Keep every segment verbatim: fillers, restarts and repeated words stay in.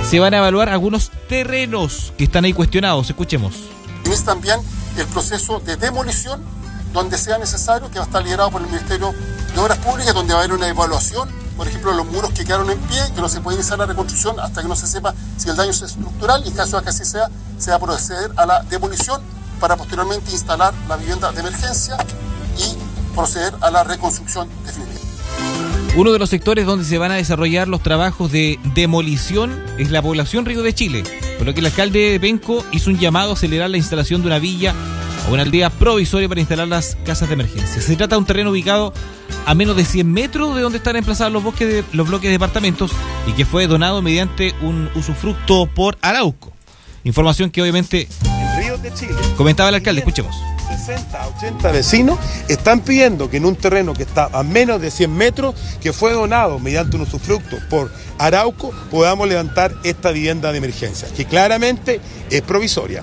se van a evaluar algunos terrenos que están ahí cuestionados. Escuchemos. Es también el proceso de demolición, donde sea necesario, que va a estar liderado por el Ministerio de Obras Públicas, donde va a haber una evaluación, por ejemplo, los muros que quedaron en pie, que no se puede iniciar la reconstrucción hasta que no se sepa si el daño es estructural, y en caso de que así sea, se va a proceder a la demolición para posteriormente instalar la vivienda de emergencia y proceder a la reconstrucción definitiva. Uno de los sectores donde se van a desarrollar los trabajos de demolición es la población Río de Chile, por lo que el alcalde de Penco hizo un llamado a acelerar la instalación de una villa o una aldea provisoria para instalar las casas de emergencia. Se trata de un terreno ubicado a menos de cien metros de donde están emplazados los, bosques de, los bloques de departamentos y que fue donado mediante un usufructo por Arauco. Información que obviamente en Río de Chile comentaba el alcalde. Escuchemos. sesenta, ochenta vecinos están pidiendo que en un terreno que está a menos de cien metros, que fue donado mediante un usufructo por Arauco, podamos levantar esta vivienda de emergencia, que claramente es provisoria.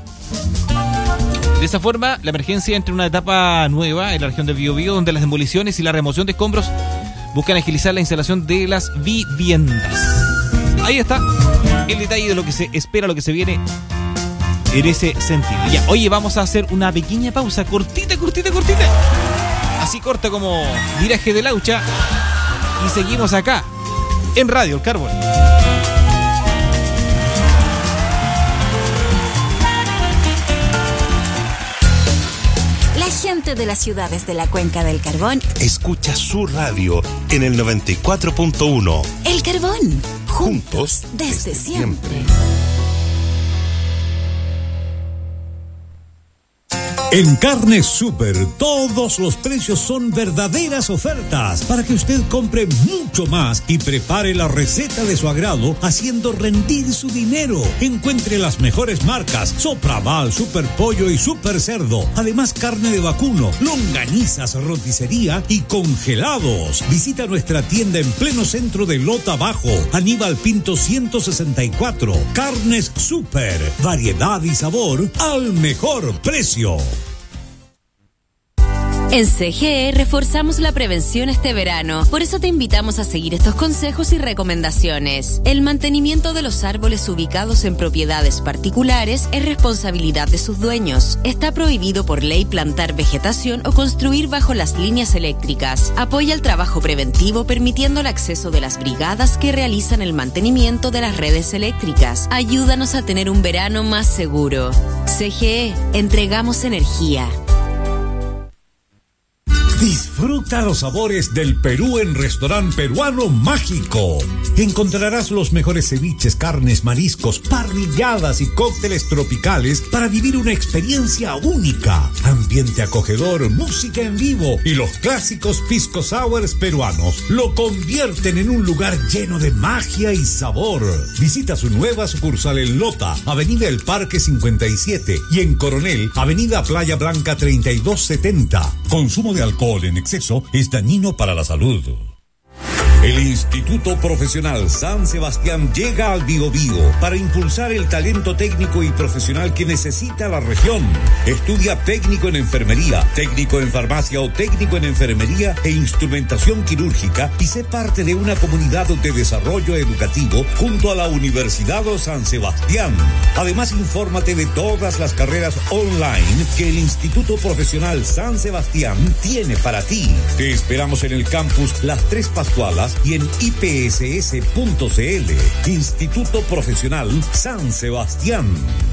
De esa forma, la emergencia entra en una etapa nueva en la región del Biobío, donde las demoliciones y la remoción de escombros buscan agilizar la instalación de las viviendas. Ahí está el detalle de lo que se espera, lo que se viene en ese sentido. Ya, oye, vamos a hacer una pequeña pausa, cortita, cortita, cortita. Así corta como viraje de Laucha. Y seguimos acá, en Radio El Carbón. La gente de las ciudades de la Cuenca del Carbón escucha su radio en el noventa y cuatro punto uno. El Carbón, juntos desde, desde siempre. siempre. En Carnes Super, todos los precios son verdaderas ofertas para que usted compre mucho más y prepare la receta de su agrado haciendo rendir su dinero. Encuentre las mejores marcas: Sopraval, Super Pollo y Super Cerdo. Además, carne de vacuno, longanizas, roticería y congelados. Visita nuestra tienda en pleno centro de Lota Bajo, Aníbal Pinto ciento sesenta y cuatro. Carnes Super, variedad y sabor al mejor precio. En C G E reforzamos la prevención este verano. Por eso te invitamos a seguir estos consejos y recomendaciones. El mantenimiento de los árboles ubicados en propiedades particulares es responsabilidad de sus dueños. Está prohibido por ley plantar vegetación o construir bajo las líneas eléctricas. Apoya el trabajo preventivo permitiendo el acceso de las brigadas que realizan el mantenimiento de las redes eléctricas. Ayúdanos a tener un verano más seguro. C G E, entregamos energía. Disfruta los sabores del Perú en Restaurante Peruano Mágico. Encontrarás los mejores ceviches, carnes, mariscos, parrilladas y cócteles tropicales para vivir una experiencia única. Ambiente acogedor, música en vivo y los clásicos pisco sours peruanos lo convierten en un lugar lleno de magia y sabor. Visita su nueva sucursal en Lota, Avenida El Parque cincuenta y siete, y en Coronel, Avenida Playa Blanca treinta y dos setenta. Consumo de alcohol en exceso es dañino para la salud. El Instituto Profesional San Sebastián llega al Biobío para impulsar el talento técnico y profesional que necesita la región. Estudia técnico en enfermería, técnico en farmacia o técnico en enfermería e instrumentación quirúrgica y sé parte de una comunidad de desarrollo educativo junto a la Universidad de San Sebastián. Además, infórmate de todas las carreras online que el Instituto Profesional San Sebastián tiene para ti. Te esperamos en el campus Las Tres Pascualas y en I P S S punto C L. Instituto Profesional San Sebastián.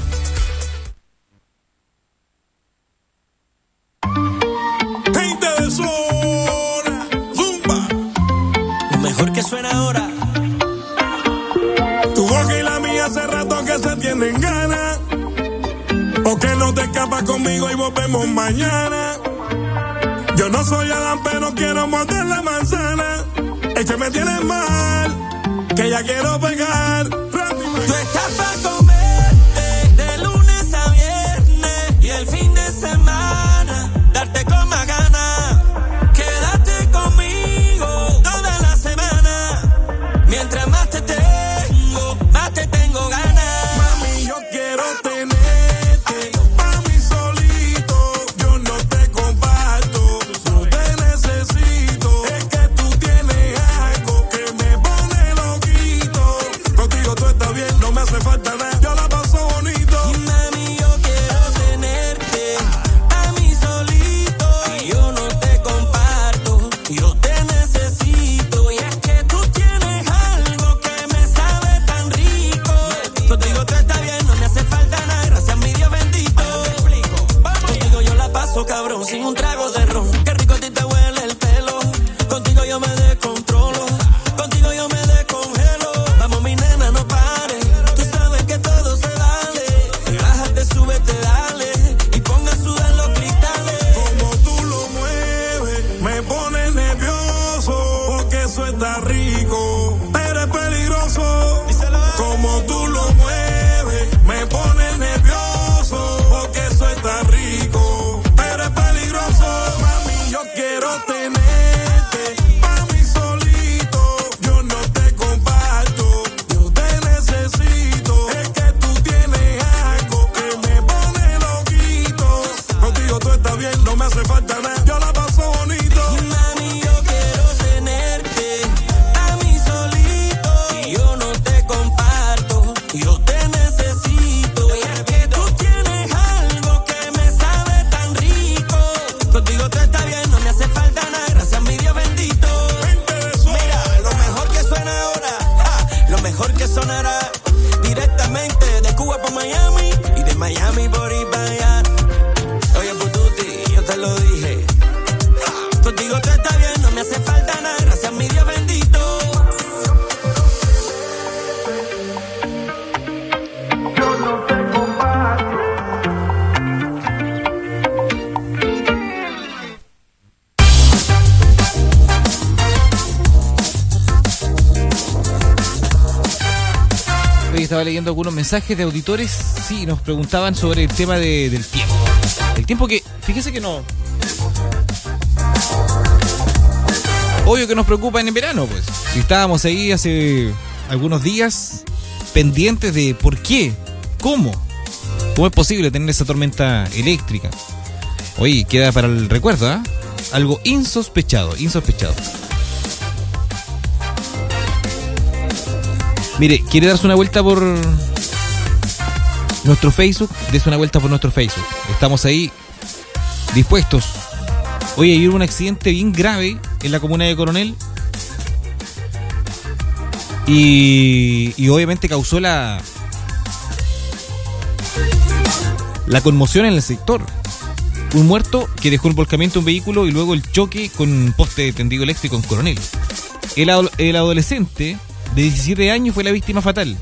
Gente de zona, zumba. Lo mejor que suena ahora. Tu boca y la mía hace rato que se tienen ganas. ¿Por qué no te escapas conmigo y volvemos mañana? Yo no soy Adán, pero quiero morder la manzana. Es que me tienes mal, que ya quiero pegar. Tú estás para comerte de lunes a viernes y el fin de semana darte con más ganas. Quédate conmigo toda la semana. Mientras más te tengo, más te tengo ganas. Mami, yo quiero tenerte pa' mí solito. Yo no te comparto, no te necesito. Es que tú tienes algo que me pone loquito. Contigo tú estás bien. mejor que sonará. Directamente de Cuba para Miami y de Miami por ir para allá. Oye, Pututi, yo te lo dije. Contigo te está bien, no me hace falta nada. Gracias a mi Dios bendito. Yo no te comparto. Hoy estaba leyendo algunos mensajes de auditores. Sí, nos preguntaban sobre el tema de, del tiempo. El tiempo que, fíjese que no... Obvio que nos preocupa en el verano, pues. Si estábamos ahí hace algunos días pendientes de por qué, cómo, cómo es posible tener esa tormenta eléctrica. Oye, queda para el recuerdo, ¿eh? Algo insospechado, insospechado. Mire, ¿quiere darse una vuelta por nuestro Facebook? Dese una vuelta por nuestro Facebook. Estamos ahí dispuestos. Oye, hay un accidente bien grave en la comuna de Coronel. Y, y obviamente causó la, la conmoción en el sector. Un muerto que dejó el volcamiento de un vehículo y luego el choque con un poste de tendido eléctrico en Coronel. El, el adolescente de diecisiete años fue la víctima fatal.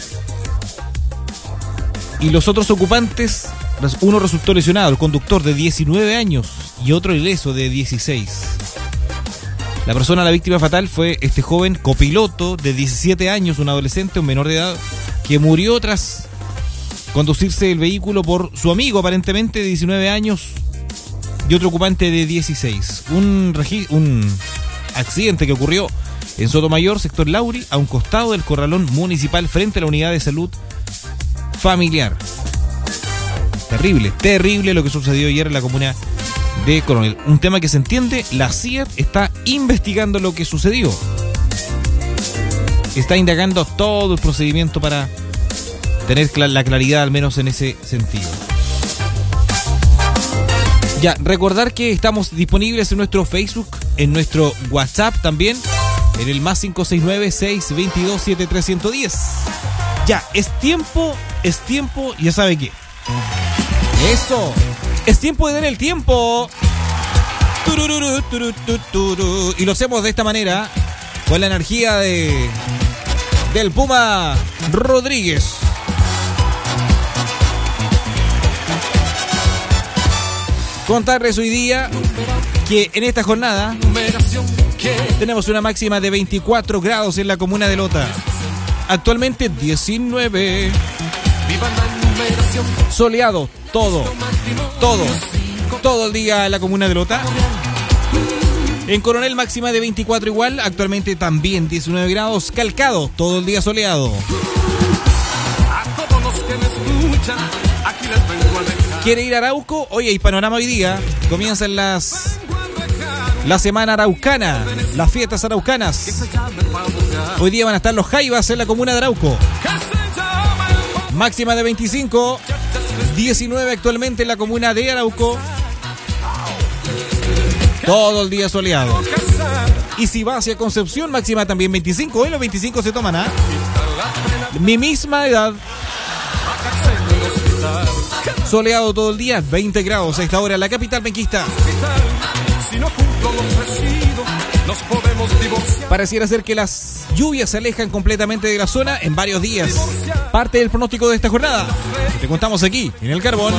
Y los otros ocupantes, uno resultó lesionado, el conductor de diecinueve años y otro ileso de dieciséis. La persona, la víctima fatal, fue este joven copiloto de diecisiete años, un adolescente, un menor de edad, que murió tras conducirse el vehículo por su amigo, aparentemente de diecinueve años, y otro ocupante de dieciséis. Un, regi- un accidente que ocurrió en Sotomayor, sector Lauri, a un costado del corralón municipal frente a la unidad de salud familiar. Terrible, terrible lo que sucedió ayer en la comuna de Coronel. Un tema que se entiende, la C I A T está investigando lo que sucedió. Está indagando todo el procedimiento para tener la claridad al menos en ese sentido. Ya, recordar que estamos disponibles en nuestro Facebook, en nuestro WhatsApp también, en el más cinco seis nueve, seis dos dos, siete tres uno cero. Ya, es tiempo, es tiempo, ya sabe qué. Eso, es tiempo de dar el tiempo. Turururu, turu, turu, turu. Y lo hacemos de esta manera, con la energía de del Puma Rodríguez. Contarles hoy día que en esta jornada tenemos una máxima de veinticuatro grados en la comuna de Lota. Actualmente diecinueve. Soleado, todo, todo, todo el día en la comuna de Lota. En Coronel máxima de veinticuatro igual, actualmente también diecinueve grados, Calcado, todo el día soleado. ¿Quiere ir a Arauco? Oye, y panorama hoy día, comienzan las... La semana araucana, las fiestas araucanas. Hoy día van a estar los jaivas en la comuna de Arauco. Máxima de veinticinco, diecinueve actualmente en la comuna de Arauco. Todo el día soleado. Y si va hacia Concepción, máxima también veinticinco. Hoy los veinticinco se toman, ¿ah? ¿eh? Mi misma edad. Soleado todo el día, veinte grados a esta hora en la capital penquista. Pareciera ser que las lluvias se alejan completamente de la zona en varios días. Parte del pronóstico de esta jornada te contamos aquí en El Carbón.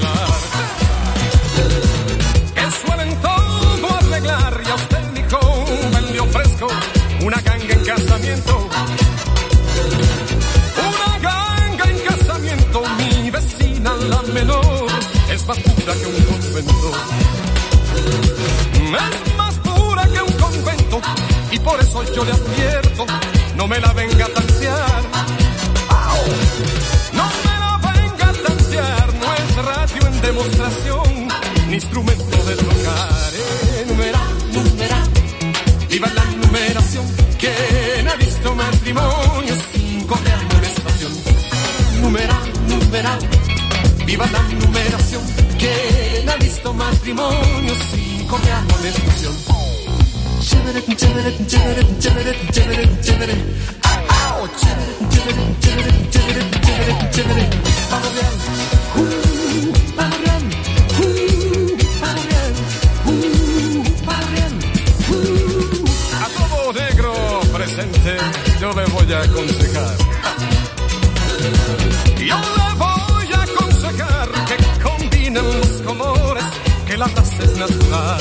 Una ganga en casamiento, una ganga en casamiento. Mi vecina, la menor, es más pura que un convento. Es más pura que un convento, y por eso yo le advierto, no me la venga a tantear. No me la venga a tantear, no es radio en demostración, ni instrumento de tocar. Enumera, numera, viva la numeración, que ha visto matrimonio sin correr molestación. Numera, numera, viva la numeración, que ha visto matrimonio sin correr molestación. Chévere, chévere, chévere, chévere, chévere, chévere, ah, ah, chévere. aconsejar. Yo le voy a aconsejar que combinen los colores, que la raza es natural.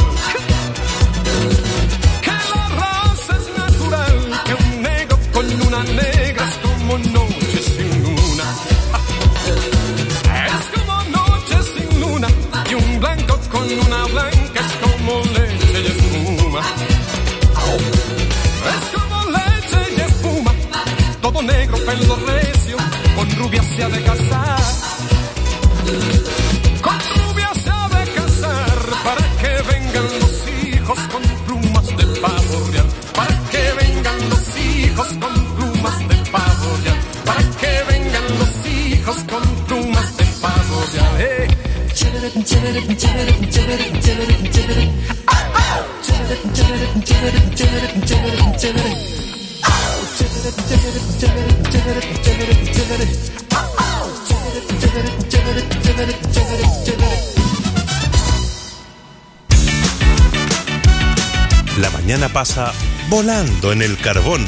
Que la raza es natural, que un negro con una negra es como noche sin luna. Es como noche sin luna, y un blanco con una blanca es como leche y espuma. Es como leche y espuma, todo negro, pelo recio, con rubia se ha de casar. Con rubia se ha de casar, para que vengan los hijos con plumas de pavo real. Para que vengan los hijos con plumas de pavo real. Para que vengan los hijos con plumas de pavo real. Hey. Chévere, chévere, chévere, chévere, chévere, chévere. Chévere, chévere, chévere, chévere, chévere, chévere. La mañana pasa volando en el carbón.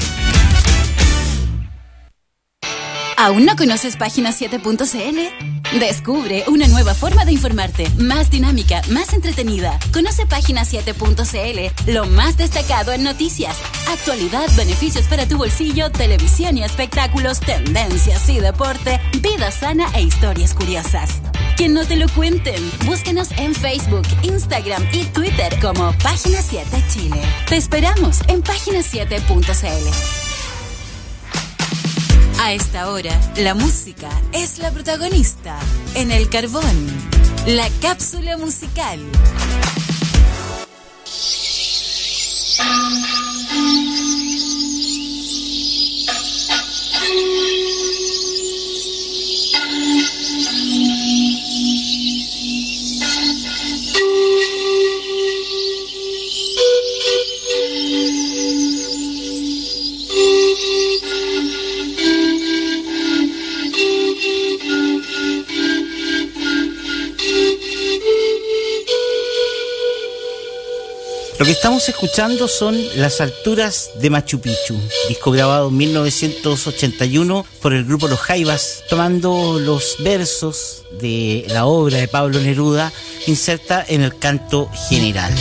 ¿Aún no conoces página siete punto c l? Descubre una nueva forma de informarte, más dinámica, más entretenida. Conoce página siete punto c l, lo más destacado en noticias, actualidad, beneficios para tu bolsillo, televisión y espectáculos, tendencias y deporte, vida sana e historias curiosas. Que no te lo cuenten. Búsquenos en Facebook, Instagram y Twitter como Página siete Chile. Te esperamos en página siete punto c l. A esta hora, la música es la protagonista. En el carbón, la cápsula musical. Lo que estamos escuchando son Las alturas de Machu Picchu, disco grabado en mil novecientos ochenta y uno por el grupo Los Jaivas, tomando los versos de la obra de Pablo Neruda inserta en el canto general.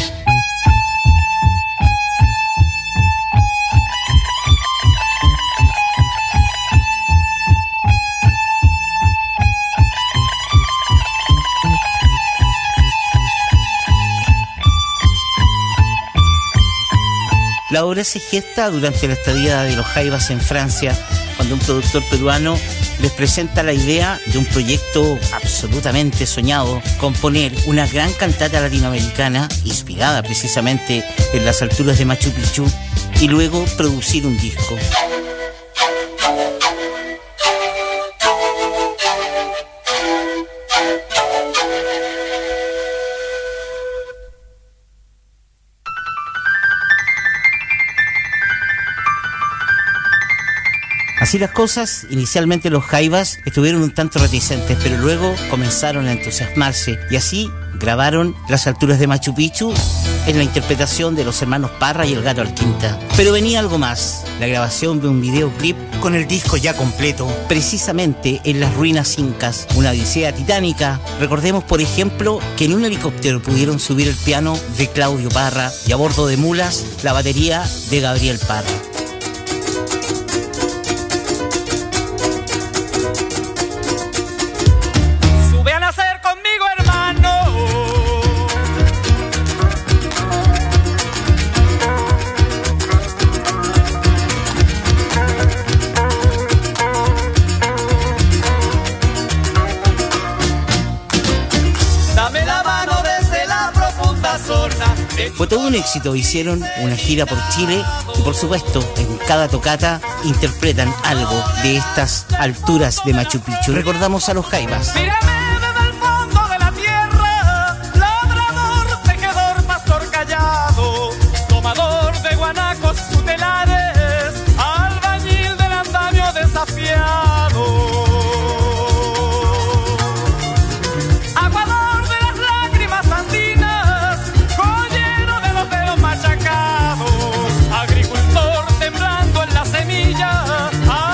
La obra se gesta durante la estadía de Los Jaivas en Francia, cuando un productor peruano les presenta la idea de un proyecto absolutamente soñado, componer una gran cantata latinoamericana inspirada precisamente en las alturas de Machu Picchu y luego producir un disco. Así las cosas, inicialmente los Jaivas estuvieron un tanto reticentes, pero luego comenzaron a entusiasmarse y así grabaron Las alturas de Machu Picchu en la interpretación de los hermanos Parra y el Gato Alquinta. Pero venía algo más, la grabación de un videoclip con el disco ya completo, precisamente en las ruinas incas, una odisea titánica. Recordemos, por ejemplo, que en un helicóptero pudieron subir el piano de Claudio Parra y a bordo de mulas la batería de Gabriel Parra. Fue todo un éxito, hicieron una gira por Chile y por supuesto en cada tocata interpretan algo de estas alturas de Machu Picchu. Recordamos a los Jaivas. Agricultor temblando en la semilla.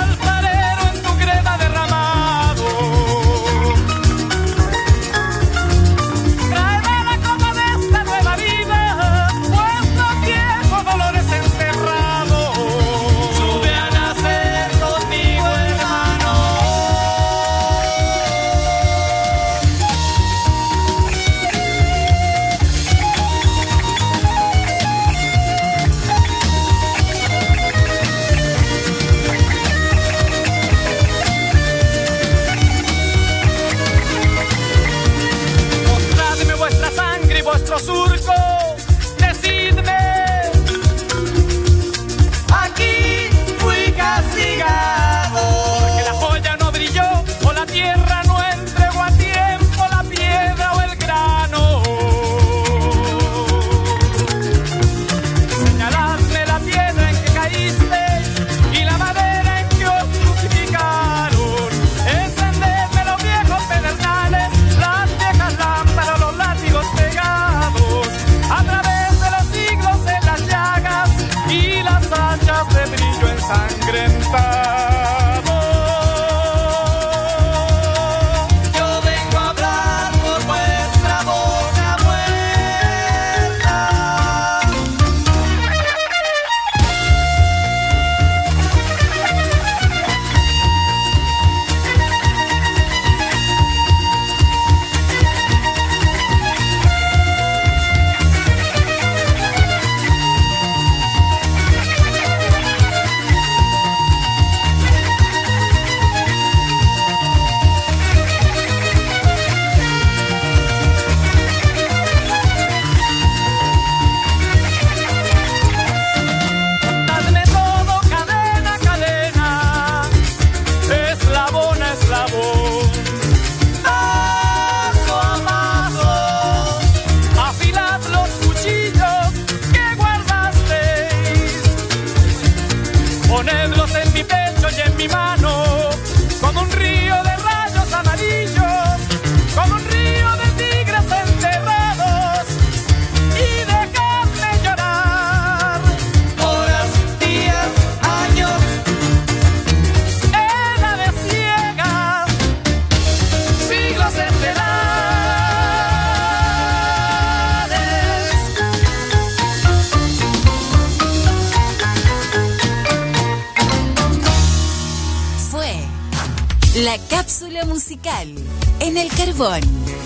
La cápsula musical en el carbón.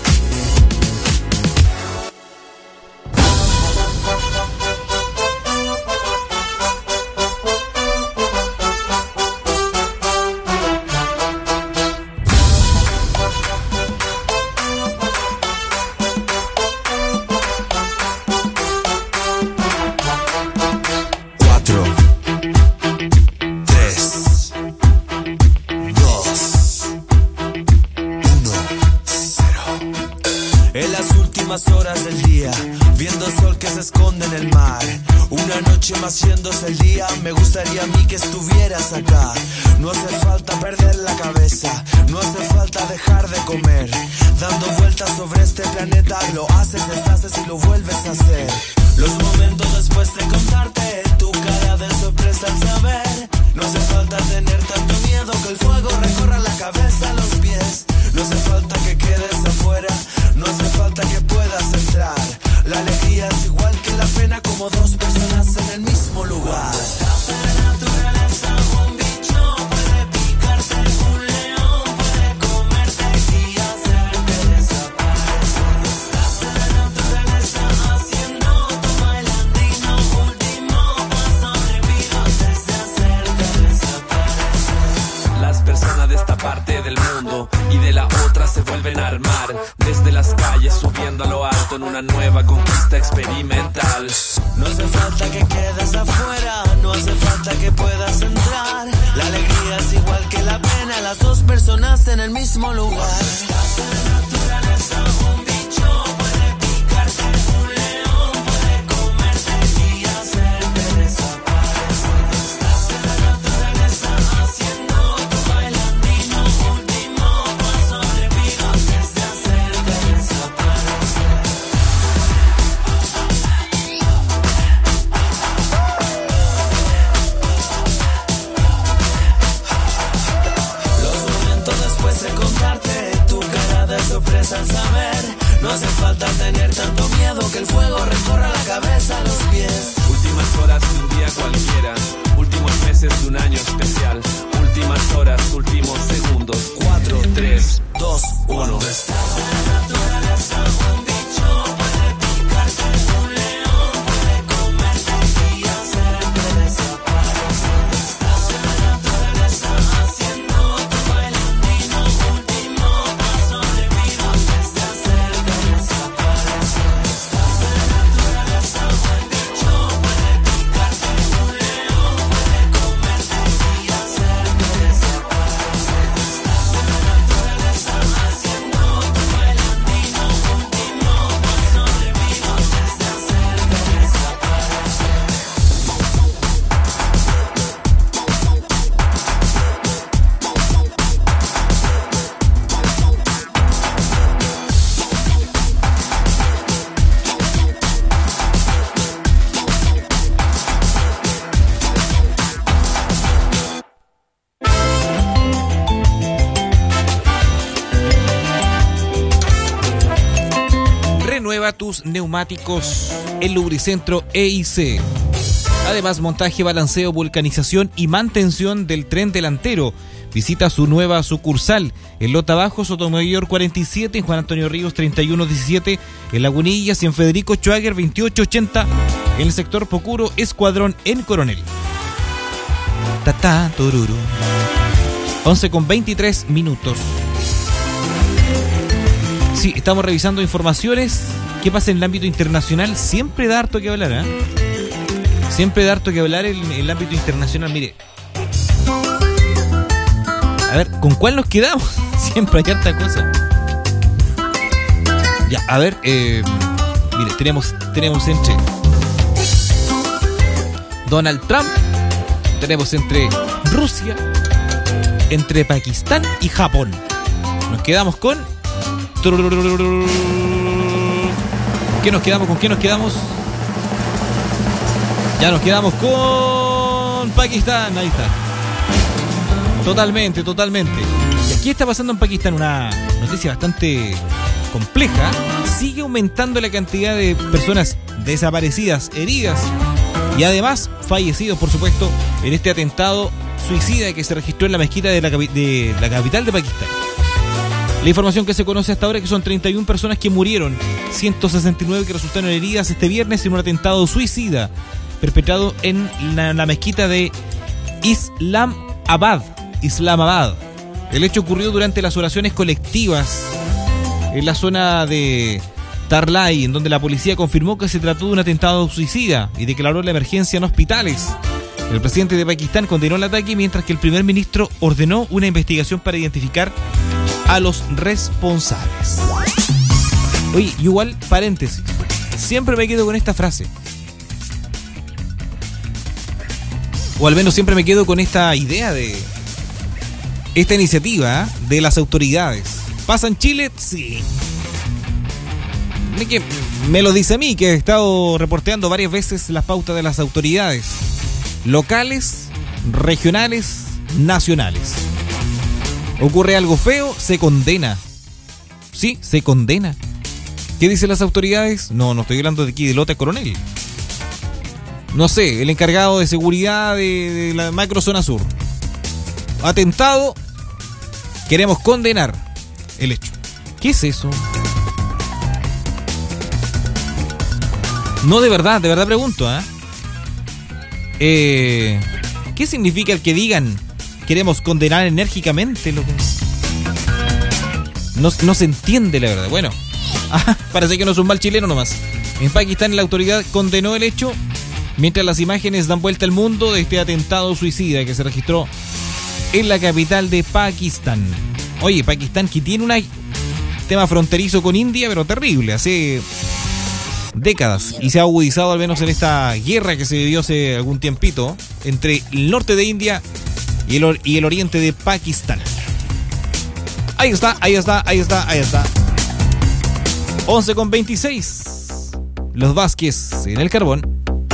Horas del día, viendo el sol que se esconde en el mar. Una noche más yéndose el día, me gustaría a mí que estuvieras acá. No hace falta perder la cabeza, no hace falta dejar de comer. Dando vueltas sobre este planeta, lo haces, deshaces y lo vuelves a hacer. Los momentos después de contarte, tu cara de sorpresa al saber. No hace falta tener tanto miedo que el fuego recorra la cabeza a los pies. No hace falta que quedes afuera, no hace falta que puedas entrar. La alegría es igual que la pena, como dos personas en el mismo lugar. Estás en la naturaleza, un bicho puede picarte, un león puede comerte y hacerte desaparecer. Estás en la naturaleza haciendo tu bailandino, último paso repito antes de hacerte desaparecer. Las personas de esta parte del mundo y de la otra se vuelven a armar, desde las calles subiendo a lo alto en una nueva conquista experimental. No hace falta que quedes afuera, no hace falta que puedas entrar. La alegría es igual que la pena, las dos personas en el mismo lugar. Estás en la naturaleza, un bicho puede picarte, un león puede comerte y hacerte desaparecer. Estás en la naturaleza haciendo tu bailandino, último paso repito antes de hacerte desaparecer. Los momentos después de contarte, tu cara de sorpresa al saber. No hace falta tener tanto miedo que el fuego recorra la cabeza a los pies. Últimas horas de un día cualquiera, últimos meses de un año especial. Últimas horas, últimos segundos. Cuatro, tres, dos, uno. Estás en la naturaleza, un bicho puede picarte, un león puede comerte y hacerte desaparecer. Estás en la naturaleza haciendo tu bailandino, último paso repito antes de hacerte desaparecer. Estás en la naturaleza, un bicho puede picarte, un león puede comerte y hacerte desaparecer. Estás en la naturaleza haciendo tu bailandino, último paso repito antes de hacerte desaparecer. Renueva tus neumáticos en Lubricentro E I C. Además, montaje, balanceo, vulcanización y mantención del tren delantero. Visita su nueva sucursal en Lota Bajo, Sotomayor cuarenta y siete, en Juan Antonio Ríos treinta y uno diecisiete, en Lagunillas y en Federico Schwager veintiocho ochenta, en el sector Pocuro, Escuadrón en Coronel. Tata, tururu. once con veintitrés minutos. Sí, estamos revisando informaciones. ¿Qué pasa en el ámbito internacional? Siempre da harto que hablar, ¿eh? Siempre da harto que hablar en el ámbito internacional. Mire, a ver, ¿con cuál nos quedamos? Siempre hay harta cosa. Ya, a ver, eh, mire, tenemos, tenemos entre Donald Trump, tenemos entre Rusia, entre Pakistán y Japón. Nos quedamos con... ¿Qué nos quedamos? ¿Con qué nos quedamos? Ya nos quedamos con Pakistán. Ahí está. Totalmente, totalmente. Y aquí está pasando en Pakistán una noticia bastante compleja. Sigue aumentando la cantidad de personas desaparecidas, heridas y además fallecidos, por supuesto, en este atentado suicida que se registró en la mezquita de la, de la capital de Pakistán. La información que se conoce hasta ahora es que son treinta y una personas que murieron, ciento sesenta y nueve que resultaron heridas este viernes en un atentado suicida perpetrado en la, la mezquita de Islamabad. Islamabad. El hecho ocurrió durante las oraciones colectivas en la zona de Tarlai, en donde la policía confirmó que se trató de un atentado suicida y declaró la emergencia en hospitales. El presidente de Pakistán condenó el ataque, mientras que el primer ministro ordenó una investigación para identificar a los responsables. Oye, igual, paréntesis, siempre me quedo con esta frase, o al menos siempre me quedo con esta idea de esta iniciativa, ¿eh?, de las autoridades. ¿Pasa en Chile? Sí. Que me lo dice a mí, que he estado reporteando varias veces las pautas de las autoridades locales, regionales, nacionales. Ocurre algo feo, se condena. Sí, se condena. ¿Qué dicen las autoridades? No, no estoy hablando de aquí de Lota Coronel. No sé, el encargado de seguridad de, de la macrozona sur. Atentado, queremos condenar el hecho. ¿Qué es eso? No, de verdad, de verdad pregunto, ¿eh? Eh, ¿Qué significa el que digan queremos condenar enérgicamente? Lo que... no, no se entiende, la verdad. Bueno, ah, parece que no es un mal chileno nomás. En Pakistán la autoridad condenó el hecho, mientras las imágenes dan vuelta al mundo de este atentado suicida que se registró en la capital de Pakistán. Oye, Pakistán que tiene un tema fronterizo con India, pero terrible, hace décadas, y se ha agudizado al menos en esta guerra que se vivió hace algún tiempito entre el norte de India y el, y el oriente de Pakistán. Ahí está, ahí está, ahí está, ahí está. once con veintiséis. Los Vázquez en el carbón.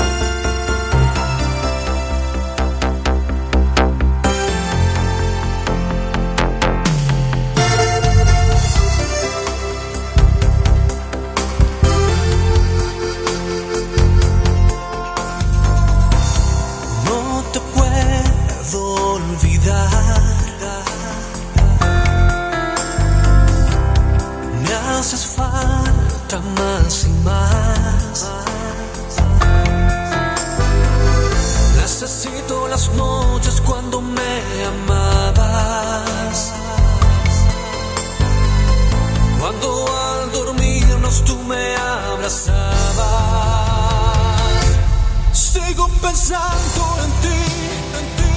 Más y más necesito las noches cuando me amabas, cuando al dormirnos tú me abrazabas. Sigo pensando en ti, en ti.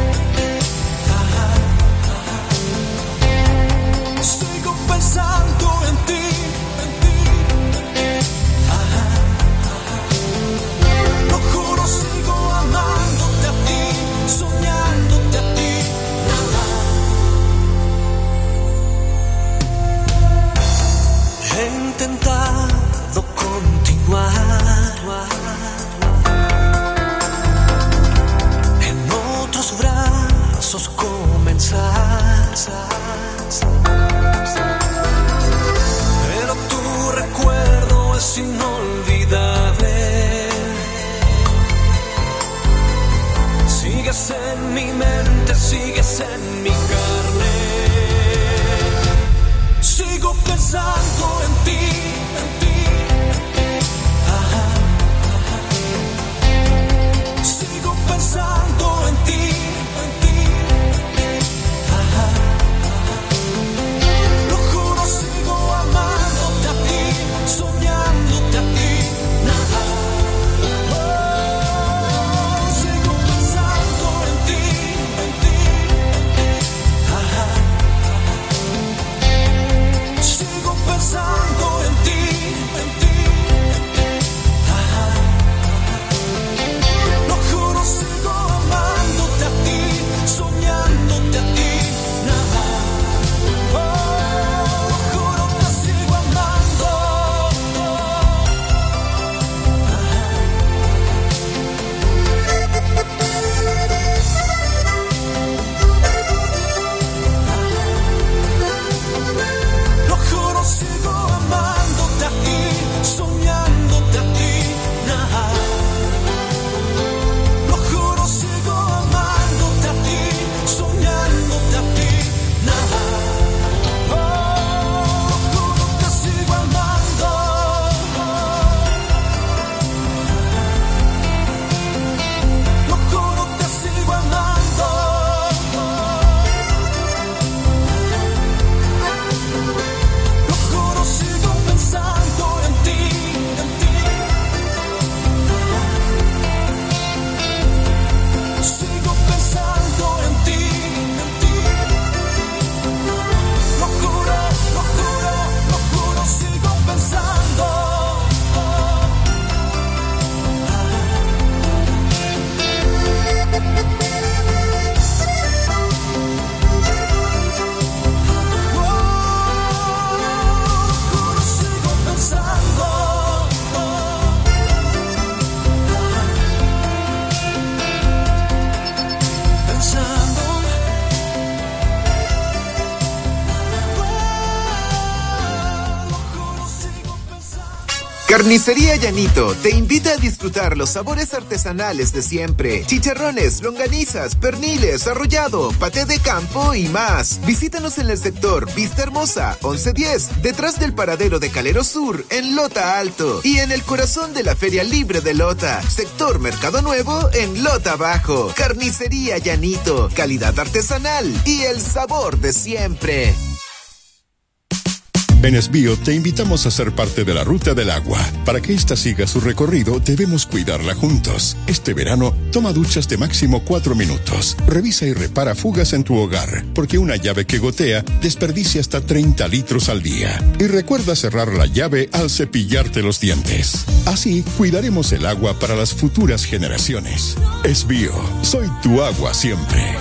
Ah, ah. Sigo pensando en ti. Sigo amándote a ti, soñándote a ti, nada. He intentado continuar en otros brazos, comenzar, pero tu recuerdo es inolvidable. Sigues en mi mente, sigues en mi carne. Sigo pensando en ti, en ti. Ajá, ajá. Sigo pensando en ti, en ti. Ajá, ajá. Lo juro, sigo amándote a ti, soñándote a ti, nada. Oh, sigo pensando en ti, en ti. Carnicería Llanito te invita a disfrutar los sabores artesanales de siempre. Chicharrones, longanizas, perniles, arrollado, paté de campo y más. Visítanos en el sector Vista Hermosa, once diez, detrás del paradero de Calero Sur, en Lota Alto. Y en el corazón de la Feria Libre de Lota, sector Mercado Nuevo, en Lota Bajo. Carnicería Llanito, calidad artesanal y el sabor de siempre. En Esbío te invitamos a ser parte de la Ruta del Agua. Para que ésta siga su recorrido, debemos cuidarla juntos. Este verano, toma duchas de máximo cuatro minutos. Revisa y repara fugas en tu hogar, porque una llave que gotea desperdicia hasta treinta litros al día. Y recuerda cerrar la llave al cepillarte los dientes. Así, cuidaremos el agua para las futuras generaciones. Esbío, soy tu agua siempre.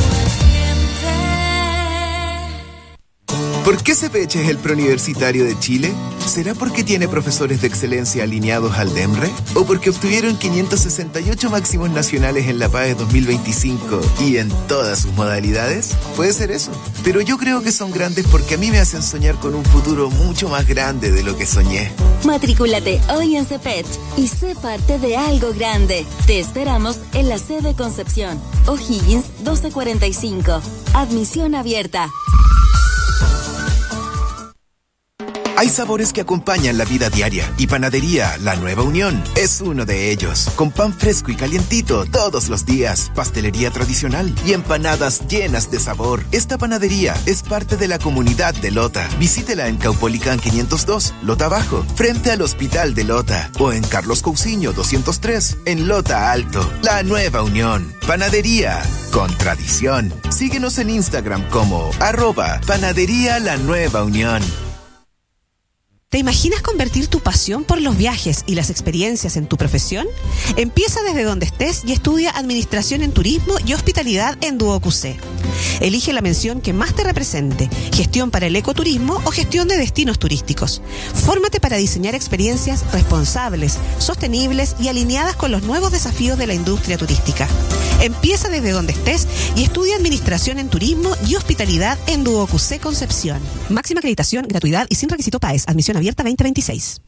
¿Por qué C P H es el preuniversitario de Chile? ¿Será porque tiene profesores de excelencia alineados al DEMRE? ¿O porque obtuvieron quinientos sesenta y ocho máximos nacionales en la PAE dos mil veinticinco y en todas sus modalidades? Puede ser eso. Pero yo creo que son grandes porque a mí me hacen soñar con un futuro mucho más grande de lo que soñé. Matrículate hoy en C P H y sé parte de algo grande. Te esperamos en la sede Concepción. O'Higgins doce cuarenta y cinco. Admisión abierta. Hay sabores que acompañan la vida diaria y Panadería La Nueva Unión es uno de ellos. Con pan fresco y calientito todos los días, pastelería tradicional y empanadas llenas de sabor. Esta panadería es parte de la comunidad de Lota. Visítela en Caupolicán quinientos dos, Lota Bajo, frente al Hospital de Lota, o en Carlos Cousiño doscientos tres, en Lota Alto. La Nueva Unión, panadería con tradición. Síguenos en Instagram como arroba Panadería La Nueva Unión. ¿Te imaginas convertir tu pasión por los viajes y las experiencias en tu profesión? Empieza desde donde estés y estudia Administración en Turismo y Hospitalidad en Duoc U C. Elige la mención que más te represente, gestión para el ecoturismo o gestión de destinos turísticos. Fórmate para diseñar experiencias responsables, sostenibles y alineadas con los nuevos desafíos de la industria turística. Empieza desde donde estés y estudia Administración en Turismo y Hospitalidad en Duoc U C Concepción. Máxima acreditación, gratuidad y sin requisito PAES. Admisión abierta veinte veintiséis.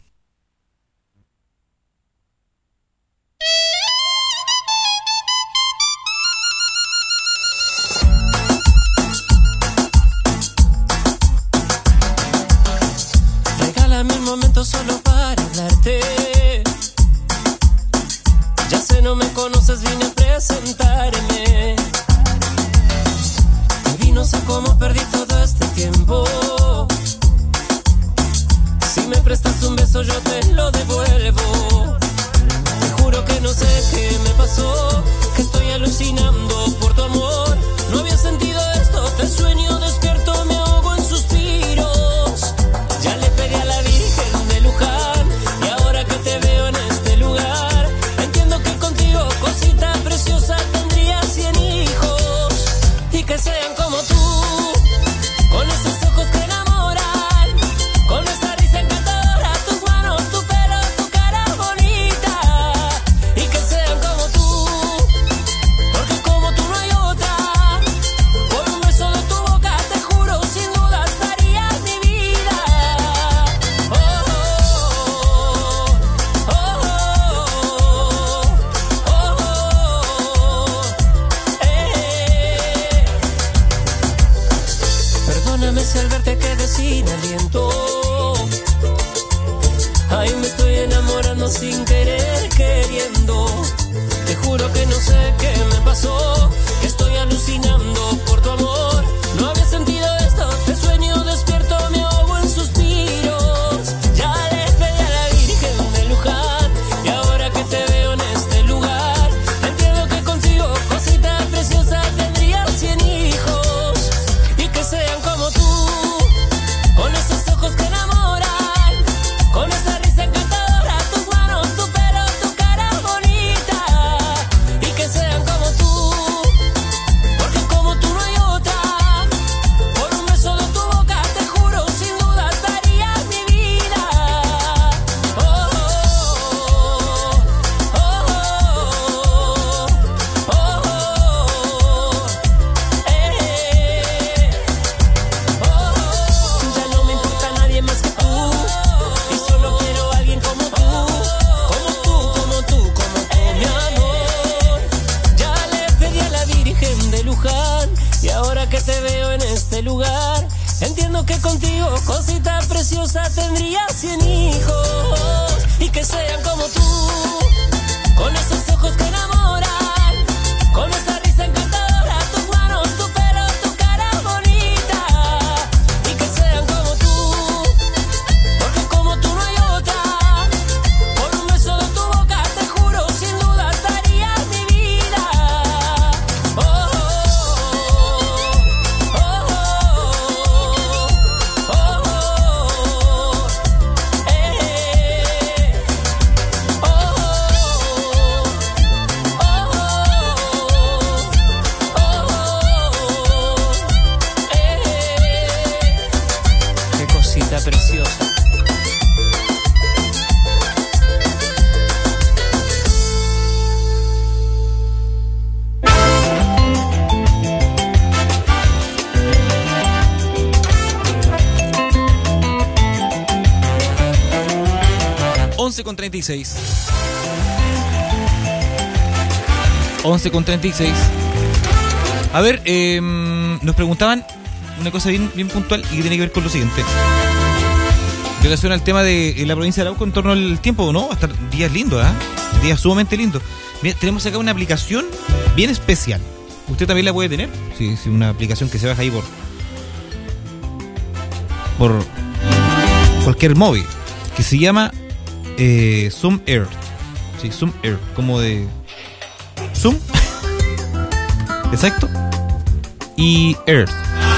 Regálame un momento solo para hablarte. Ya sé, no me conoces, vine a presentarme. Te vi, no sé cómo perdí todo este tiempo. Si me prestas un beso yo te lo devuelvo. Te juro que no sé qué me pasó, que estoy alucinando por tu amor. No había sentido esto, te sueño despierto, me ahogo en suspiros. Ya le pedí a la Virgen de Luján y ahora que te veo en este lugar, entiendo que contigo, cosita preciosa, tendría cien hijos. Y que sean como tú, con esos ojos que enamoran, con esa sin aliento. Ay, me estoy enamorando sin querer, queriendo. Te juro que no sé qué me pasó, que estoy alucinando por tu amor. No había sentido esto, te sueño despierto, me ahogo en suspiros. Ya le pedí a la Virgen de Luján y ahora que te veo en este lugar, entiendo que contigo, cosita preciosa, tendría cien hijos. Y que sean como tú, con esos ojos que enamoran, con esa risa encantadora, tus manos, tu pelo, tu cara bonita. Y que sean como tú, porque como tú no hay otra. veo en este lugar. Entiendo que contigo, cosita preciosa, tendría cien hijos. Y que sean como tú, con esos ojos que enamoran, con esa risa encantadora, tus manos, tu pelo, tu cara bonita. Y que sean como tú, porque como tú no hay otra. Por un beso de tu boca, te juro, sin duda daría mi vida. Oh, oh, oh, oh, oh, oh, eh, oh, oh, qué cosita preciosa. once con treinta y seis. once con treinta y seis. A ver, eh, nos preguntaban una cosa bien, bien puntual y que tiene que ver con lo siguiente. En relación al tema de la provincia de Arauco en torno al tiempo, ¿no? Va a estar días lindos, ¿ah? ¿eh? Días sumamente lindos. Mira, tenemos acá una aplicación bien especial. ¿Usted también la puede tener? Sí, sí, una aplicación que se baja ahí por por cualquier móvil, que se llama eh, Zoom Air. Sí, Zoom Air, como de Zoom. Exacto. Y Earth.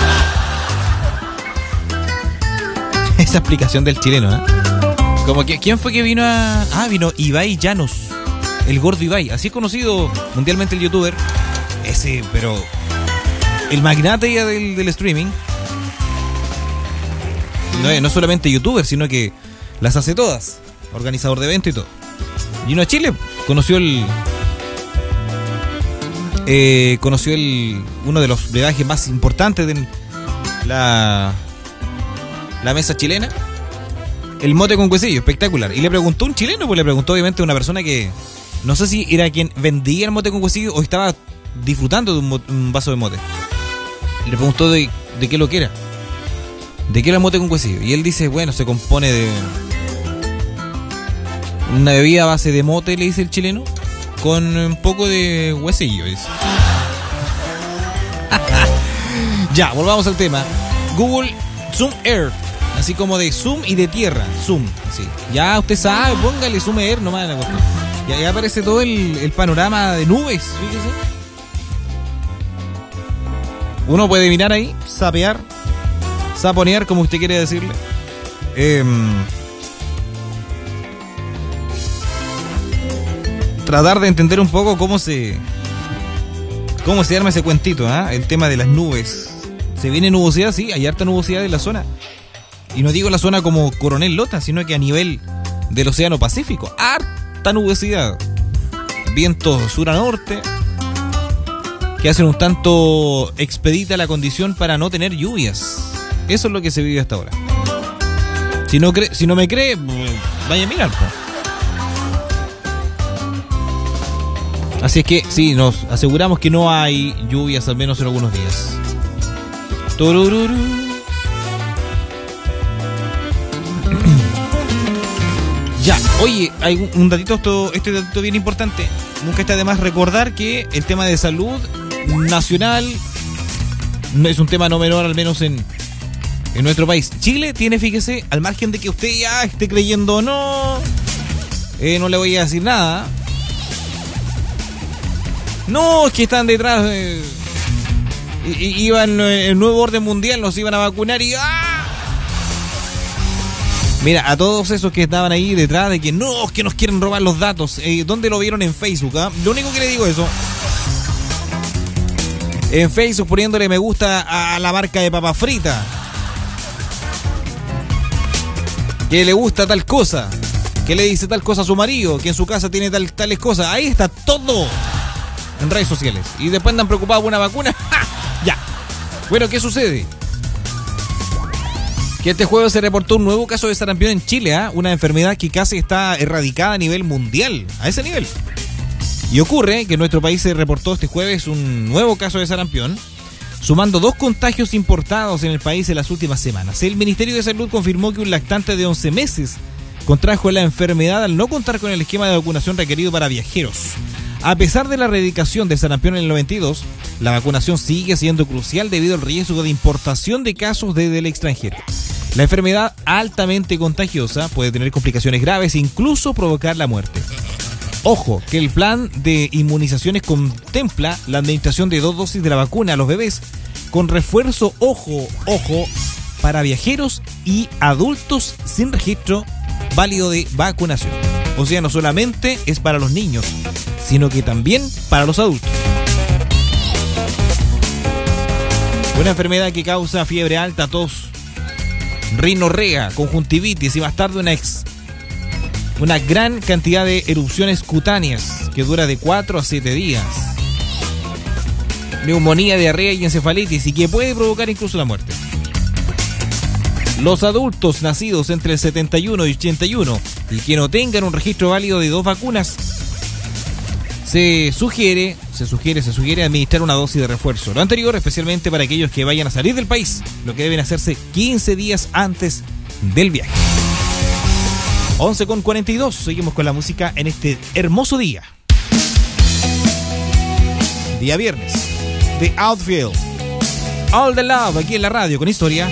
Esa aplicación del chileno, ¿eh? Como que, ¿quién fue que vino a...? Ah, vino Ibai Llanos, el gordo Ibai. Así es conocido mundialmente el youtuber. Ese, pero... el magnate ya del, del streaming. No es no solamente youtuber, sino que las hace todas. Organizador de eventos y todo. Vino a Chile, conoció el... Eh, conoció el uno de los brebajes más importantes de la la mesa chilena, el mote con huesillo, espectacular. Y le preguntó un chileno, pues le preguntó obviamente a una persona que no sé si era quien vendía el mote con huesillo o estaba disfrutando de un, un vaso de mote. Y le preguntó de, de qué lo que era, de qué era el mote con huesillo. Y él dice, bueno, se compone de una bebida a base de mote, le dice el chileno, con un poco de huesillo, dice. Ya, volvamos al tema. Google Zoom Air, así como de Zoom y de tierra. Zoom, sí. Ya usted sabe, póngale Zoom Air nomás en la cuestión. Ya, ya aparece todo el, el panorama de nubes, fíjese. Uno puede mirar ahí, sapear, saponear, como usted quiere decirle. Eh, tratar de entender un poco cómo se cómo se arma ese cuentito, ¿eh? El tema de las nubes. Se viene nubosidad, sí, hay harta nubosidad en la zona. Y no digo la zona como Coronel Lota, sino que a nivel del Océano Pacífico. Harta nubosidad. Vientos sur a norte, que hacen un tanto expedita la condición para no tener lluvias. Eso es lo que se vive hasta ahora. Si no, cree, si no me cree, vaya a mirar, po. Así es que sí, nos aseguramos que no hay lluvias, al menos en algunos días. Turururu. Ya, oye, hay un datito, esto, este datito bien importante. Nunca está de más recordar que el tema de salud nacional es un tema no menor, al menos en, en nuestro país. Chile tiene, fíjese, al margen de que usted ya esté creyendo o no, eh, no le voy a decir nada. No, es que están detrás de... I, iban el nuevo orden mundial, nos iban a vacunar y... ¡ah! Mira, a todos esos que estaban ahí detrás de que no, que nos quieren robar los datos, eh, ¿dónde lo vieron? En Facebook, ¿eh? Lo único que le digo es eso. En Facebook poniéndole me gusta a la marca de papas fritas, que le gusta tal cosa, que le dice tal cosa a su marido, que en su casa tiene tal, tales cosas. Ahí está todo en redes sociales. Y después andan preocupados por una vacuna. ¡Ja! Ya. Bueno, ¿qué sucede? Que este jueves se reportó un nuevo caso de sarampión en Chile, ¿eh? Una enfermedad que casi está erradicada a nivel mundial, a ese nivel. Y ocurre que en nuestro país se reportó este jueves un nuevo caso de sarampión, sumando dos contagios importados en el país en las últimas semanas. El Ministerio de Salud confirmó que un lactante de once meses contrajo la enfermedad al no contar con el esquema de vacunación requerido para viajeros. A pesar de la erradicación del sarampión en el noventa y dos, la vacunación sigue siendo crucial debido al riesgo de importación de casos desde el extranjero. La enfermedad altamente contagiosa puede tener complicaciones graves e incluso provocar la muerte. Ojo, que el plan de inmunizaciones contempla la administración de dos dosis de la vacuna a los bebés con refuerzo, ojo, ojo, para viajeros y adultos sin registro válido de vacunación. O sea, no solamente es para los niños, sino que también para los adultos. Una enfermedad que causa fiebre alta, tos, rinorrea, conjuntivitis y más tarde una ex, una gran cantidad de erupciones cutáneas que dura de cuatro a siete días. Neumonía, diarrea y encefalitis y que puede provocar incluso la muerte. Los adultos nacidos entre el setenta y uno y ochenta y uno y que no tengan un registro válido de dos vacunas, se sugiere, se sugiere, se sugiere administrar una dosis de refuerzo. Lo anterior, especialmente para aquellos que vayan a salir del país, lo que deben hacerse quince días antes del viaje. once con cuarenta y dos, seguimos con la música en este hermoso día. Día viernes, The Outfield. All the Love, aquí en la radio con historia.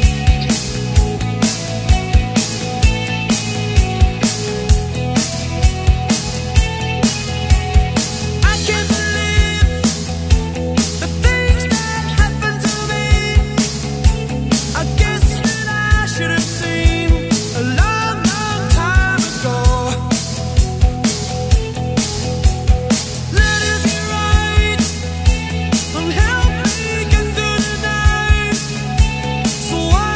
So I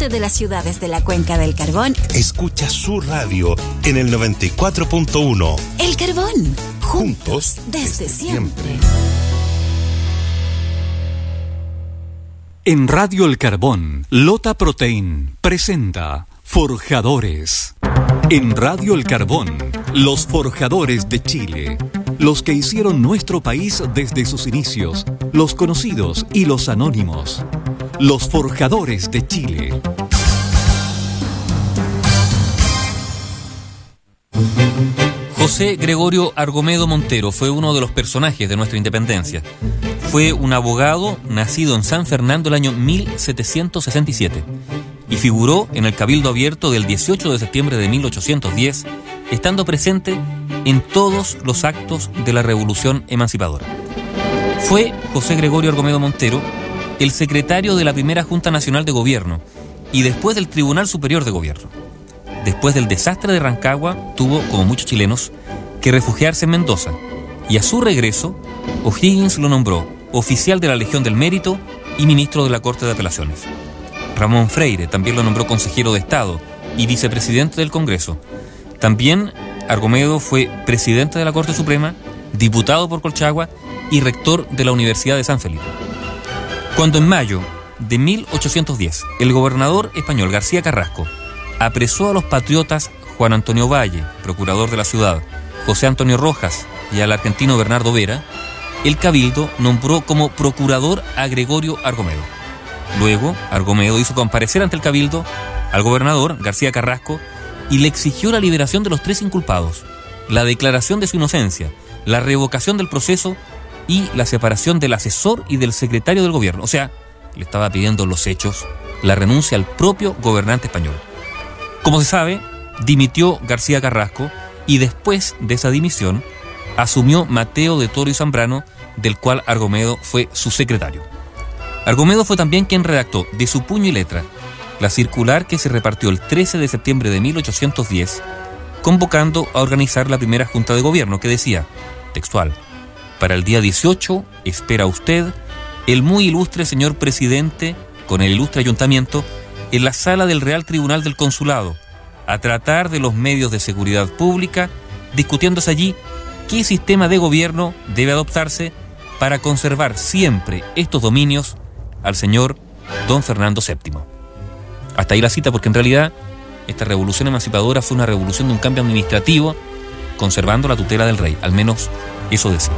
norte de las ciudades de la Cuenca del Carbón. Escucha su radio en el noventa y cuatro punto uno. El Carbón. Juntos desde, desde siempre. En Radio El Carbón, Lota Protein presenta Forjadores. En Radio El Carbón, los forjadores de Chile. Los que hicieron nuestro país desde sus inicios, los conocidos y los anónimos. Los forjadores de Chile. José Gregorio Argomedo Montero fue uno de los personajes de nuestra independencia. Fue un abogado nacido en San Fernando el año mil setecientos sesenta y siete y figuró en el Cabildo Abierto del dieciocho de septiembre de mil ochocientos diez, estando presente en todos los actos de la Revolución Emancipadora. Fue José Gregorio Argomedo Montero el secretario de la primera Junta Nacional de Gobierno y después del Tribunal Superior de Gobierno. Después del desastre de Rancagua, tuvo, como muchos chilenos, que refugiarse en Mendoza, y a su regreso, O'Higgins lo nombró oficial de la Legión del Mérito y ministro de la Corte de Apelaciones. Ramón Freire también lo nombró consejero de Estado y vicepresidente del Congreso. También Argomedo fue presidente de la Corte Suprema, diputado por Colchagua y rector de la Universidad de San Felipe. Cuando en mayo de mil ochocientos diez el gobernador español García Carrasco apresó a los patriotas Juan Antonio Valle, procurador de la ciudad, José Antonio Rojas y al argentino Bernardo Vera, el Cabildo nombró como procurador a Gregorio Argomedo. Luego, Argomedo hizo comparecer ante el Cabildo al gobernador García Carrasco y le exigió la liberación de los tres inculpados, la declaración de su inocencia, la revocación del proceso y la separación del asesor y del secretario del gobierno. O sea, le estaba pidiendo los hechos, la renuncia al propio gobernante español. Como se sabe, dimitió García Carrasco y después de esa dimisión asumió Mateo de Toro y Zambrano, del cual Argomedo fue su secretario. Argomedo fue también quien redactó de su puño y letra la circular que se repartió el trece de septiembre de mil ochocientos diez, convocando a organizar la primera Junta de Gobierno, que decía, textual: para el día dieciocho espera usted, el muy ilustre señor presidente, con el ilustre ayuntamiento, en la sala del Real Tribunal del Consulado, a tratar de los medios de seguridad pública, discutiéndose allí qué sistema de gobierno debe adoptarse para conservar siempre estos dominios al señor don Fernando séptimo. Hasta ahí la cita, porque en realidad esta revolución emancipadora fue una revolución de un cambio administrativo, conservando la tutela del rey, al menos eso decía.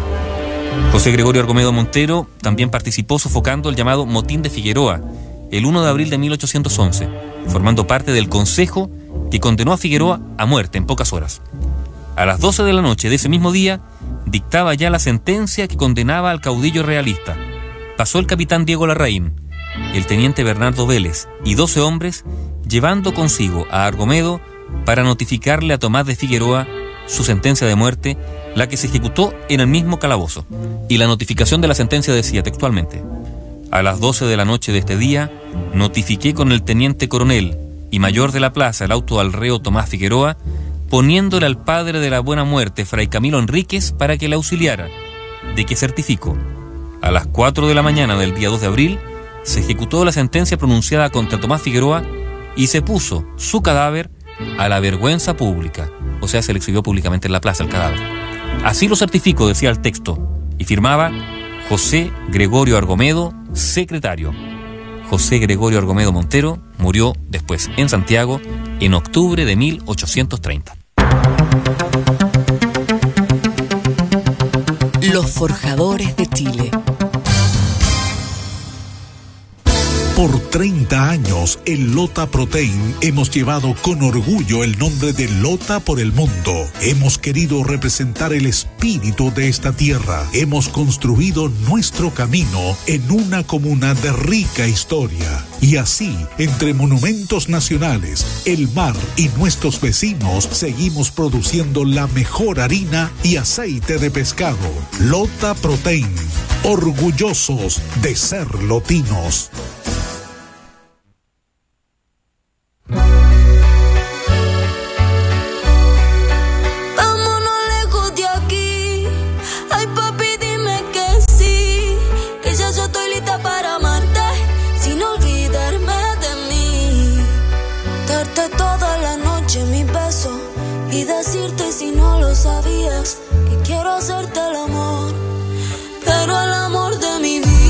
José Gregorio Argomedo Montero también participó sofocando el llamado Motín de Figueroa, el primero de abril de mil ochocientos once, formando parte del consejo que condenó a Figueroa a muerte en pocas horas. A las doce de la noche de ese mismo día, dictaba ya la sentencia que condenaba al caudillo realista. Pasó el capitán Diego Larraín, el teniente Bernardo Vélez y doce hombres, llevando consigo a Argomedo para notificarle a Tomás de Figueroa su sentencia de muerte, la que se ejecutó en el mismo calabozo. Y la notificación de la sentencia decía textualmente: a las doce de la noche de este día, notifiqué con el teniente coronel y mayor de la plaza el auto al reo Tomás Figueroa, poniéndole al padre de la buena muerte, Fray Camilo Enríquez, para que le auxiliara, de que certifico. A las cuatro de la mañana del día dos de abril, se ejecutó la sentencia pronunciada contra Tomás Figueroa y se puso su cadáver a la vergüenza pública, o sea, se le exhibió públicamente en la plaza el cadáver. Así lo certifico, decía el texto, y firmaba José Gregorio Argomedo, secretario. José Gregorio Argomedo Montero murió después en Santiago en octubre de mil ochocientos treinta. Los forjadores de Chile. Por treinta años, en Lota Protein hemos llevado con orgullo el nombre de Lota por el mundo. Hemos querido representar el espíritu de esta tierra. Hemos construido nuestro camino en una comuna de rica historia. Y así, entre monumentos nacionales, el mar y nuestros vecinos, seguimos produciendo la mejor harina y aceite de pescado. Lota Protein, orgullosos de ser lotinos. Para amarte sin olvidarme de mí. decirte si no lo sabías, que quiero hacerte el amor, pero el amor de mi vida.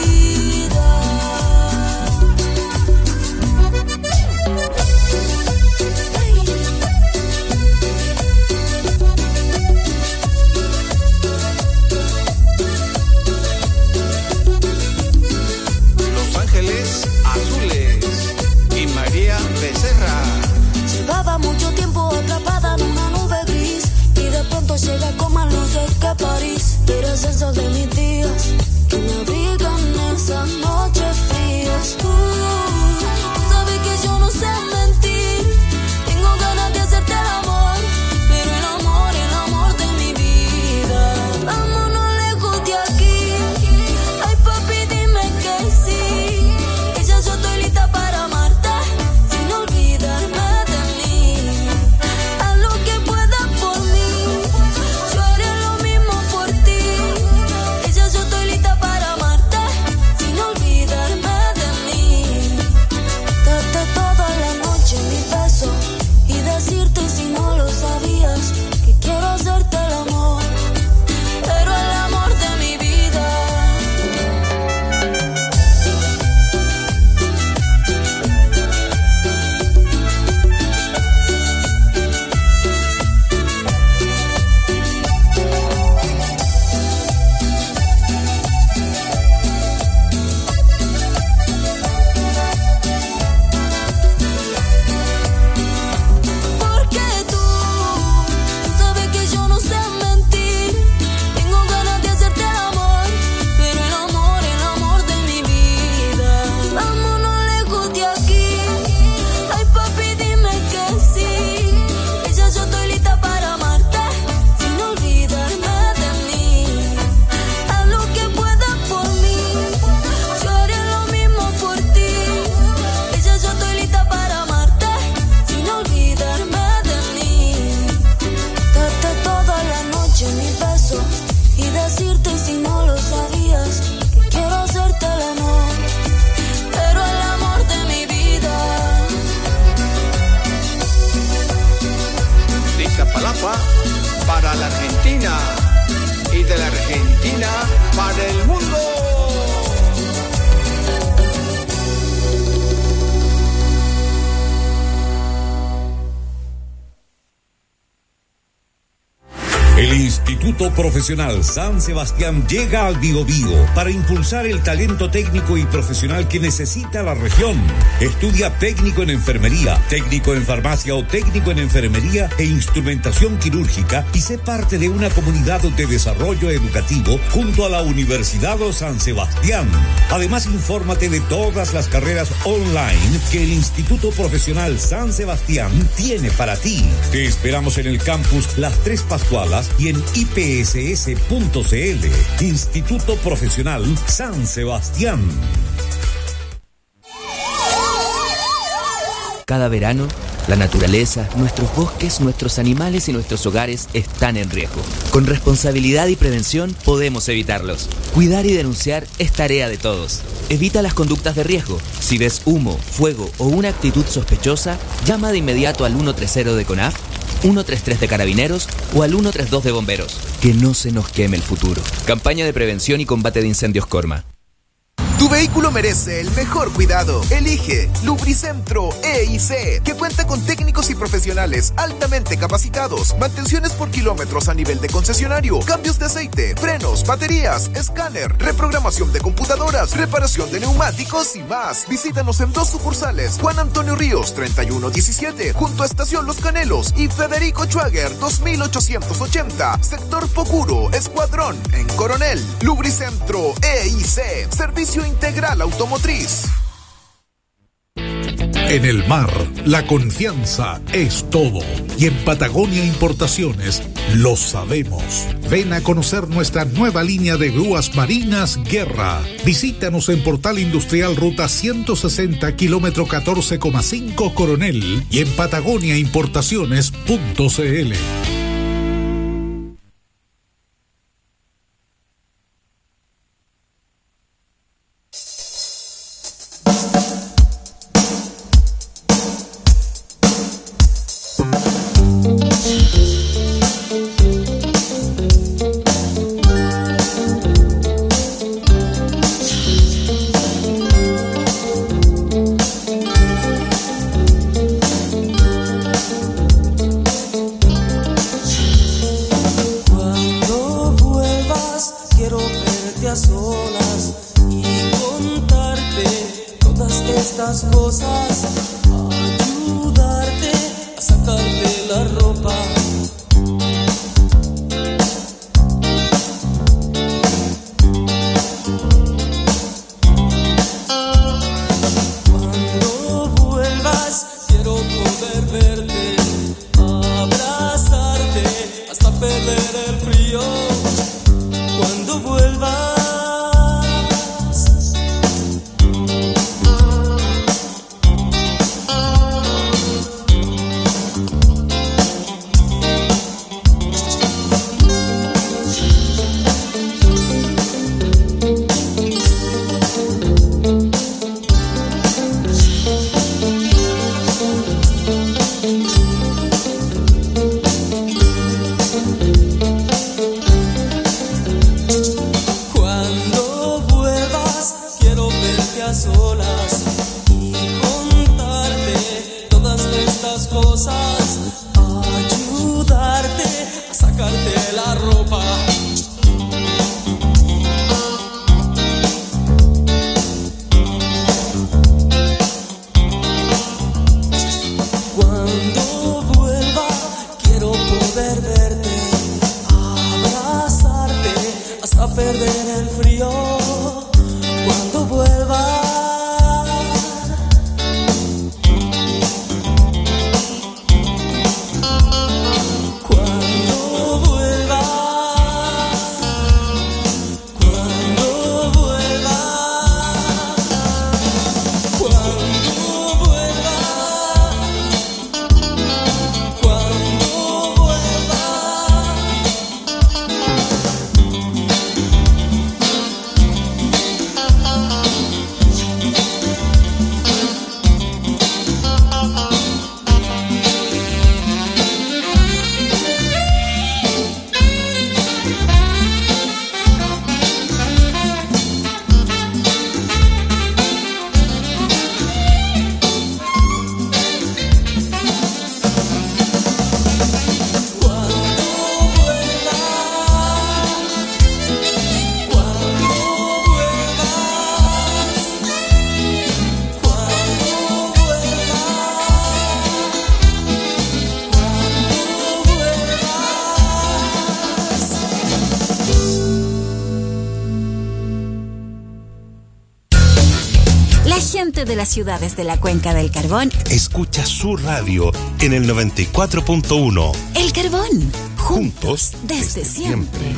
Los Ángeles Azules y María Becerra. Llevaba mucho tiempo atrapada en una nube gris y de pronto llega con más luces que París. Eres el sol de mis días que me abrigan esas noches frías. Tú, tú sabes que yo no sé mentir, tengo ganas de hacerte el amor, pero el amor, el amor de mi vida. Vámonos lejos de aquí, ay papi dime que sí, que ya yo estoy lista para amarte, sin olvidarme de mí. Haz lo que puedas por mí, yo haré lo mismo por ti, que ya yo estoy lista para amarte, sin olvidarme de mí. Darte toda la noche mi beso y decirte si no lo sabías, que quiero hacerte el amor, pero el amor de mi vida. Porque tú, tú sabes que yo no sé mentir, tengo ganas de hacerte el amor, pero el amor, el amor de mi vida. Vámonos lejos de aquí, ay papi dime que sí, que ya yo estoy lista para amarte, sin olvidarme de mí. Haz lo que puedas por mí, yo haré lo mismo por ti, que ya yo estoy lista para amarte, sin olvidarme de mí. Darte toda la noche mi beso y decirte si no lo sabías, que quiero hacerte el amor, pero el amor de mi vida. De Iztapalapa para la Argentina y de la Argentina para el mundo. El Instituto Profesional San Sebastián llega al Biobío para impulsar el talento técnico y profesional que necesita la región. Estudia técnico en enfermería, técnico en farmacia o técnico en enfermería e instrumentación quirúrgica y sé parte de una comunidad de desarrollo educativo junto a la Universidad San Sebastián. Además, infórmate de todas las carreras online que el Instituto Profesional San Sebastián tiene para ti. Te esperamos en el campus Las Tres Pascualas y en I P S S punto C L. Instituto Profesional San Sebastián. Cada verano, la naturaleza, nuestros bosques, nuestros animales y nuestros hogares están en riesgo. Con responsabilidad y prevención podemos evitarlos. Cuidar y denunciar es tarea de todos. Evita las conductas de riesgo. Si ves humo, fuego o una actitud sospechosa, llama de inmediato al ciento treinta de CONAF, ciento treinta y tres de Carabineros o al ciento treinta y dos de Bomberos. Que no se nos queme el futuro. Campaña de prevención y combate de incendios Corma. Tu vehículo merece el mejor cuidado. Elige Lubricentro E I C, que cuenta con técnicos y profesionales altamente capacitados, mantenciones por kilómetros a nivel de concesionario, cambios de aceite, frenos, baterías, escáner, reprogramación de computadoras, reparación de neumáticos y más. Visítanos en dos sucursales: Juan Antonio Ríos treinta y uno diecisiete, junto a Estación Los Canelos, y Federico Schwager dos mil ochocientos ochenta, sector Pocuro, Escuadrón, en Coronel. Lubricentro E I C, servicio integral automotriz. En el mar, la confianza es todo. Y en Patagonia Importaciones lo sabemos. Ven a conocer nuestra nueva línea de grúas marinas Guerra. Visítanos en Portal Industrial Ruta ciento sesenta, kilómetro catorce coma cinco Coronel y en patagonia importaciones punto c l. poder verte, abrazarte hasta perder el frío cuando vuelva. De las ciudades de la Cuenca del Carbón, escucha su radio en el noventa y cuatro punto uno. El Carbón, juntos desde, desde siempre. siempre.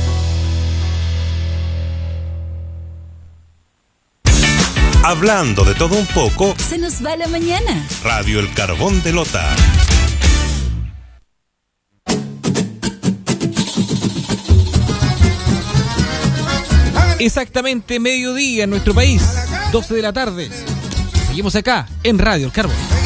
Hablando de todo un poco, se nos va la mañana. Radio El Carbón de Lota. Exactamente mediodía en nuestro país, doce de la tarde. Seguimos acá en Radio El Carbón.